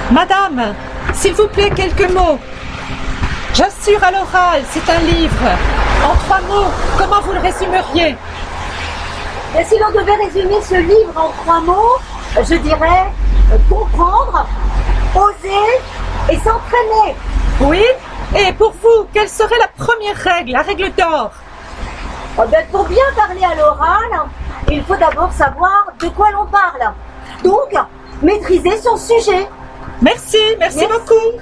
Madame, s'il vous plaît, quelques mots. J'assure à l'oral, c'est un livre. En 3 mots, comment vous le résumeriez? Et si l'on devait résumer ce livre en 3 mots, je dirais comprendre, oser et s'entraîner. Oui? Et pour vous, quelle serait la première règle, la règle d'or? Pour bien parler à l'oral, il faut d'abord savoir de quoi l'on parle. Donc, maîtriser son sujet. Merci beaucoup.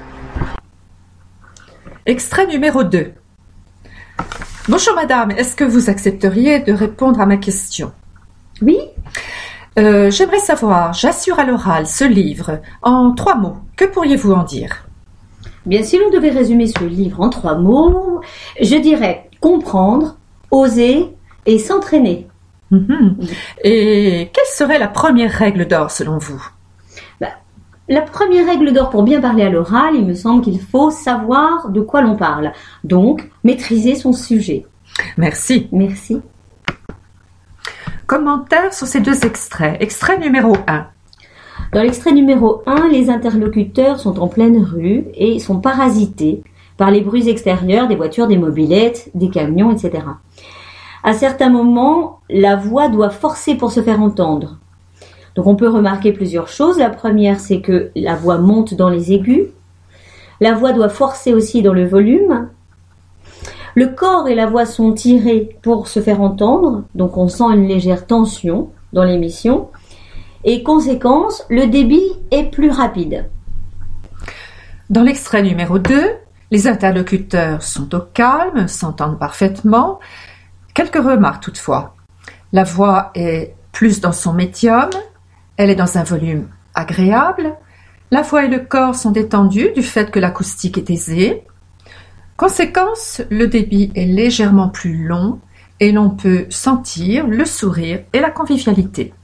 Extrait numéro 2. Bonjour madame, est-ce que vous accepteriez de répondre à ma question? Oui. J'aimerais savoir, j'assure à l'oral, ce livre, en 3 mots, que pourriez-vous en dire? Bien, si l'on devait résumer ce livre en 3 mots, je dirais comprendre, oser et s'entraîner. Et quelle serait la première règle d'or selon vous? La première règle d'or pour bien parler à l'oral, il me semble qu'il faut savoir de quoi l'on parle. Donc, maîtriser son sujet. Merci. Merci. Commentaire sur ces 2 extraits. Extrait numéro 1. Dans l'extrait numéro 1, les interlocuteurs sont en pleine rue et sont parasités par les bruits extérieurs des voitures, des mobylettes, des camions, etc. À certains moments, la voix doit forcer pour se faire entendre. Donc on peut remarquer plusieurs choses. La première, c'est que la voix monte dans les aigus. La voix doit forcer aussi dans le volume. Le corps et la voix sont tirés pour se faire entendre. Donc on sent une légère tension dans l'émission. Et conséquence, le débit est plus rapide. Dans l'extrait numéro 2, les interlocuteurs sont au calme, s'entendent parfaitement. Quelques remarques toutefois. La voix est plus dans son médium. Elle est dans un volume agréable. La voix et le corps sont détendus du fait que l'acoustique est aisée. Conséquence, le débit est légèrement plus long et l'on peut sentir le sourire et la convivialité.